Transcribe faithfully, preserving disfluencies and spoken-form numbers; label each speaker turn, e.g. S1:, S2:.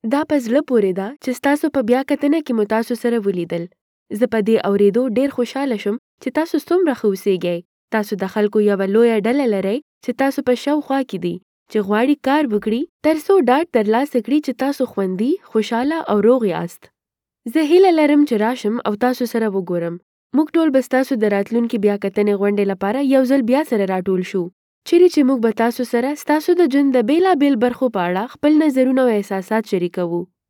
S1: دا په زړه پورې ده چې ستاسو په بیا کتنه کې مو تاسو سره ولیدل. زه په دې اورېدو ډېر خوشحاله شوم چې تاسو څومره ښه اوسېږئ. تاسو د خلکو یوه لویه ډله لرئ چې تاسو په شاوخوا کې دي، چې غواړي کار وکړي تر څو ډاډ ترلاسه کړي چې تاسو خوندي، خوشحاله او روغ یاست. زه هیله لرم چې راشم او تاسو سره وګورم. موږ ټول به ستاسو د راتلونکي بیا کتنې غونډې لپاره یو ځل بیا سره راټول شو، چیرې چې موږ به تاسو سره ستاسو د ژوند د بېلابېل برخو په اړه خپل نظرونه او احساسات شریکوو.